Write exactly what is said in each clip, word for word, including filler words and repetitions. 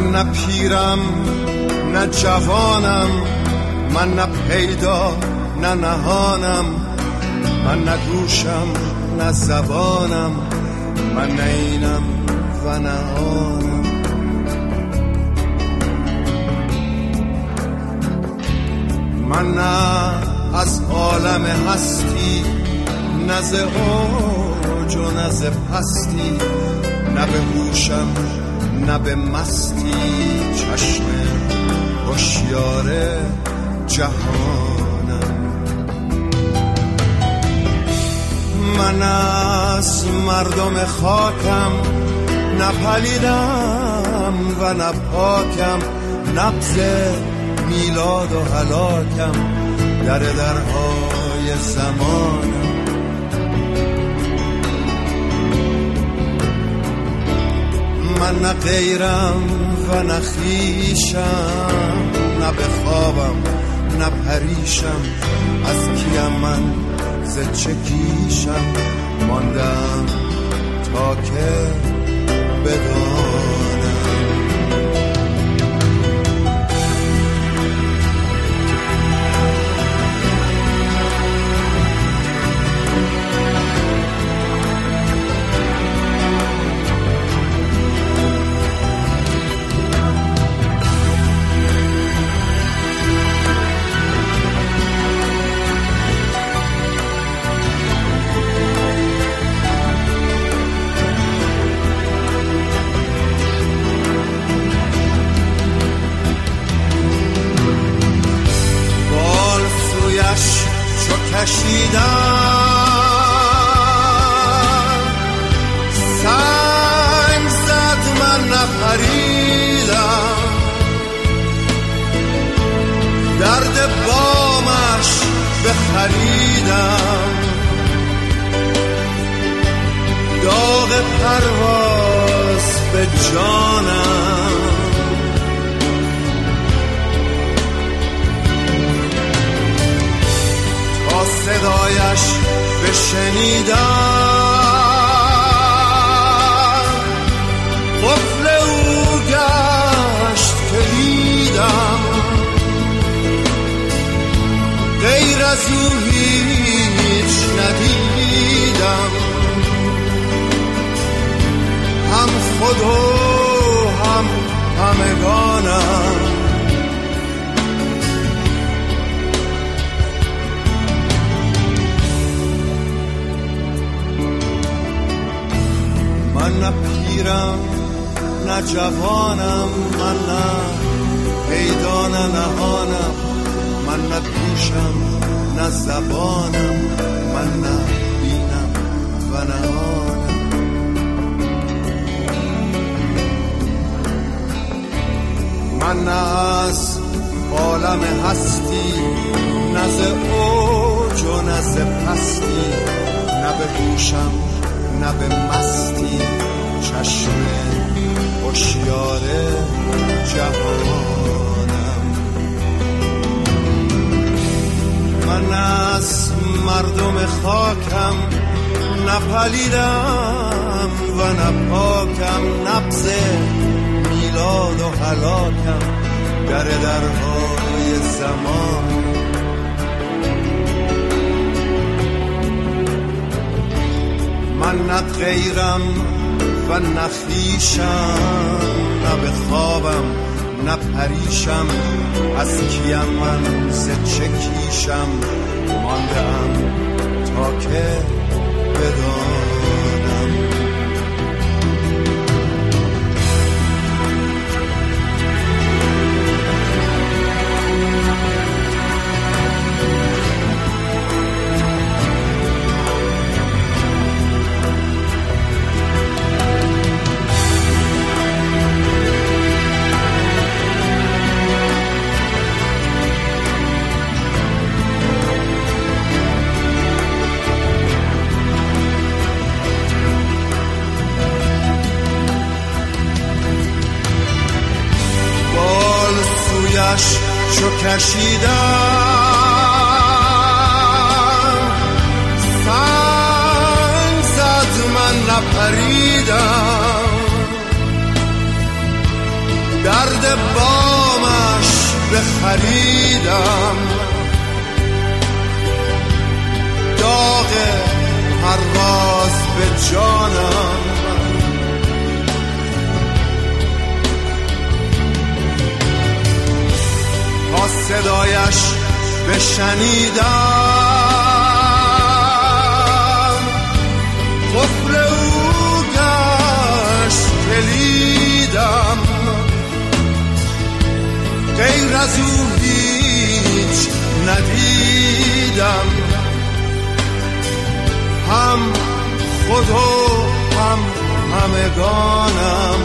من نه پیرم نه جوانم، من نه پیدا نه نهانم، من نه گوشم نه زبانم، من نه اینم و نه آنم. من نه از عالم هستی، نه ز اوج و نه ز پستی، نه به هوشم نه به مستی، چشم هوشیار جهانم. من از مردم خاکم، نه پلیدم و نه پاکم، نبض میلاد و هلاکم، در درهای زمانم. من نه غیرم و نه خویشم، نه به خوابم نه پریشم، از کیم من ز چه کیشم، ماندم تا که بدانم. کشیدم سنگ زد من نپریدم، درد بامش بخریدم، داغ پرواز به جانم. صدایش بشنیدم، قفل او گشت کلیدم، غیر از او هیچ ندیدم، هم خود و هم همگانم. من نه پیرم نه جوانم، من نه پیدا نه نهانم، من نه گوشم نه زبانم، من نه بینم و نه آنم. من نه از عالم هستی، نه ز اوج و نه ز پستی، نه به گوشم نه به مستی، چشم هوشیار جهانم. من از مردم خاکم، نه پلیدم و نه پاکم، نبض میلاد و هلاکم، در درهای زمان. من نه غیرم و نه خویشم، نه به خوابم نه پریشم، از کیم من ز چه کیشم، ماندم تا که بدانم. چو کشیدم سنگ زد من نپریدم، درد بغل بامش بخریدم، داغ پرواز به جانم، تا صدایش بشنیدم، قفل او گشت کلیدم، غیر از او هیچ ندیدم، هم خود و هم همگانم.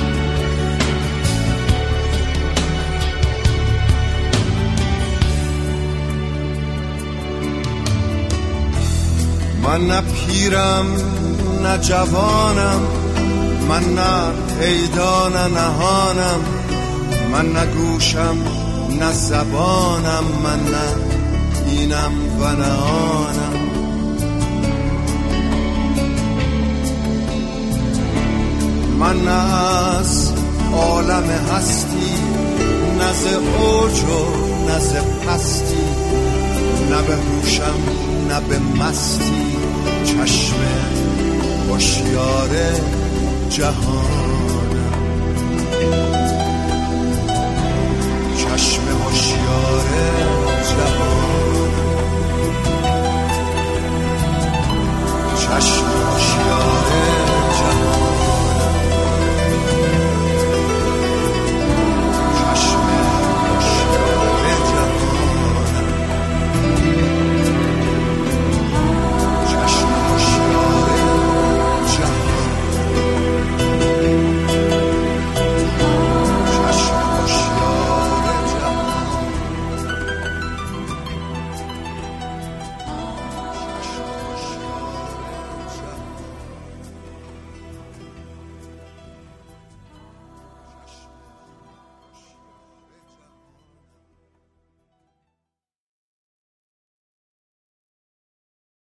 من نه پیرم نه جوانم، من نه پیدا نه نهانم، من نه گوشم نه زبانم، من نه اینم و نه آنم. من نه از عالم هستی، نه ز اوج و نه ز پستی، نه به هوشم نه به مستی، چشم هوشیار جهانم، چشم هوشیار جهانم.